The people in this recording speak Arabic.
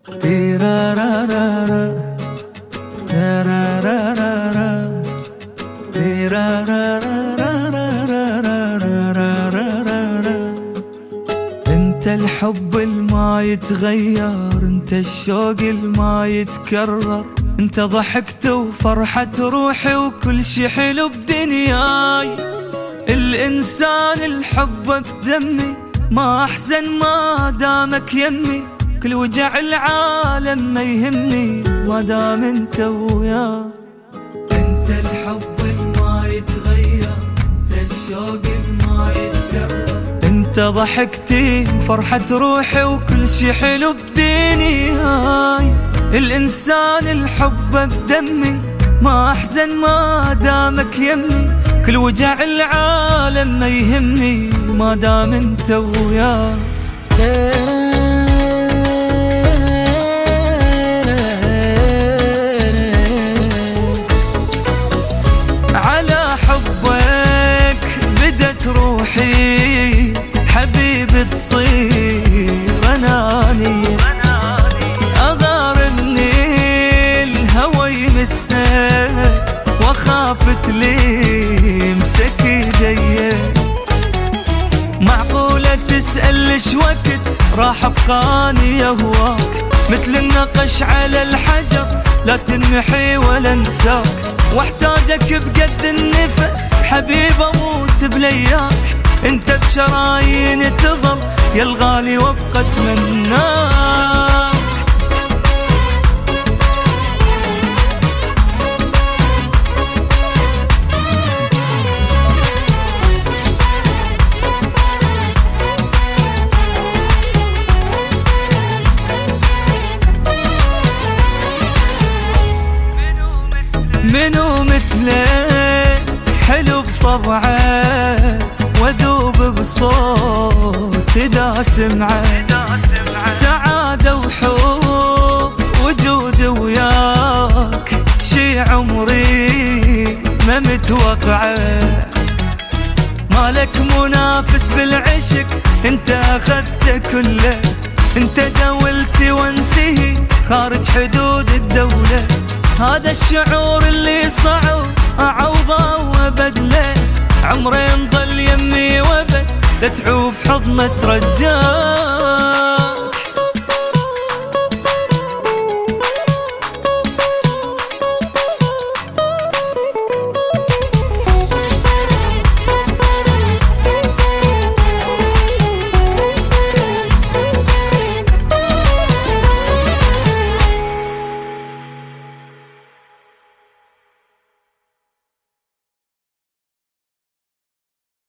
انت الحب الما يتغير، انت الشوق الما يتكرر، انت ضحكت وفرحة روحي وكل شي حلو بدنياي. الانسان الحب بدمي، ما احزن ما دامك يمي، كل وجع العالم ما يهمني ما دام انت وياي. انت الحب الما يتغير، انت الشوق الما يتكرر، انت ضحكتي وفرحة روحي وكل شي حلو بدنياي. الانسان الحب بدمي، ما احزن ما دامك يمي، كل وجع العالم ما يهمني ما دام انت وياي. على حبك بدت روحي حبيبي تصير انانية، اغارني الهوى يمسك واخاف تلمسك ايدي. معقولة تسأل ليش وقت راح ابقاني اهواك، مثل النقش على الحجر لا تنمحي ولا انساك، واحتاجك بقد النفس حبيب اموت بلياك. انت بشرايين تظل يا الغالي وابقى اتمناك. منو مثلك حلو بطبعه، وذوب بصوت اذا سمعه، سعادة وحب وجود وياك، شي عمري ما متوقعه. مالك منافس بالعشق، انت اخذت كله، انت دولتي وانتهي خارج حدود الدولة. هذا الشعور اللي صعب اعوضه وابدله، عمري نضل يمي وابد لا تعوف حضنة رجال.